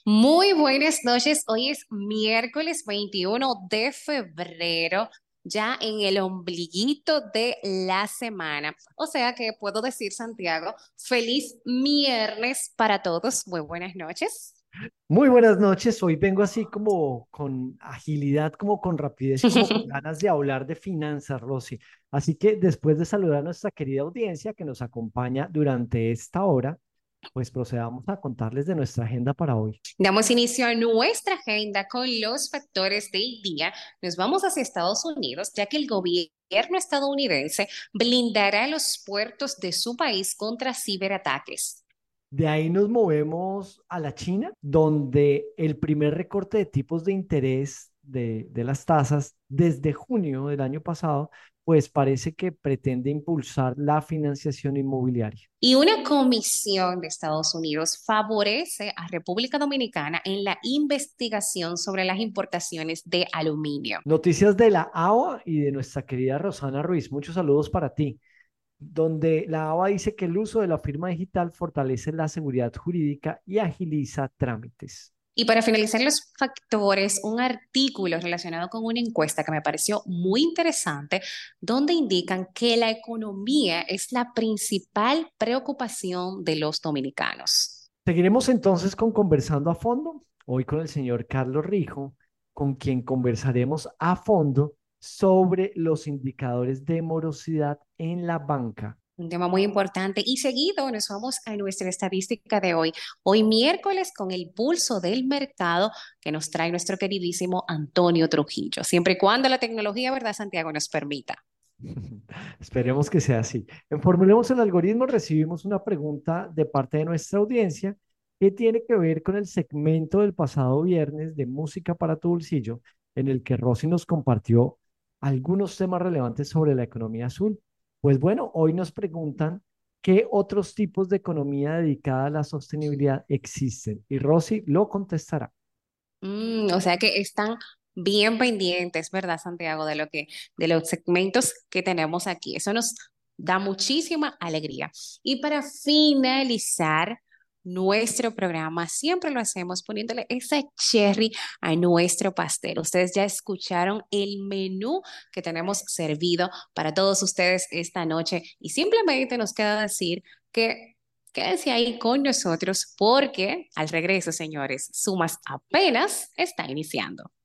Muy buenas noches. Hoy es miércoles 21 de febrero, ya en el ombliguito de la semana. O sea que puedo decir, Santiago, feliz viernes para todos. Muy buenas noches. Muy buenas noches. Hoy vengo así como con agilidad, como con rapidez y como con ganas de hablar de finanzas, Rosy. Así que después de saludar a nuestra querida audiencia que nos acompaña durante esta hora, pues procedamos a contarles de nuestra agenda para hoy. Damos inicio a nuestra agenda con los factores del día. Nos vamos hacia Estados Unidos, ya que el gobierno estadounidense blindará los puertos de su país contra ciberataques. De ahí nos movemos a la China, donde el primer recorte de tipos de interés de las tasas desde junio del año pasado, pues parece que pretende impulsar la financiación inmobiliaria. Y una comisión de Estados Unidos favorece a República Dominicana en la investigación sobre las importaciones de aluminio. Noticias de la ABA y de nuestra querida Rosana Ruiz. Muchos saludos para ti. Donde la ABA dice que el uso de la firma digital fortalece la seguridad jurídica y agiliza trámites. Y para finalizar los factores, un artículo relacionado con una encuesta que me pareció muy interesante, donde indican que la economía es la principal preocupación de los dominicanos. Seguiremos entonces con Conversando a Fondo, hoy con el señor Carlos Rijo, con quien conversaremos a fondo sobre los indicadores de morosidad en la banca. Un tema muy importante. Y seguido nos vamos a nuestra estadística de hoy. Hoy miércoles con el pulso del mercado que nos trae nuestro queridísimo Antonio Trujillo, siempre y cuando la tecnología, ¿verdad, Santiago, nos permita? Esperemos que sea así. En Formulemos el Algoritmo recibimos una pregunta de parte de nuestra audiencia que tiene que ver con el segmento del pasado viernes de Música para tu Bolsillo, en el que Rosy nos compartió algunos temas relevantes sobre la economía azul. Pues bueno, hoy nos preguntan qué otros tipos de economía dedicada a la sostenibilidad existen y Rosy lo contestará. O sea que están bien pendientes, ¿verdad, Santiago, de los segmentos que tenemos aquí. Eso nos da muchísima alegría. Y para finalizar nuestro programa, siempre lo hacemos poniéndole esa cherry a nuestro pastel. Ustedes ya escucharon el menú que tenemos servido para todos ustedes esta noche y simplemente nos queda decir que quédense ahí con nosotros porque al regreso, señores, Sumas apenas está iniciando.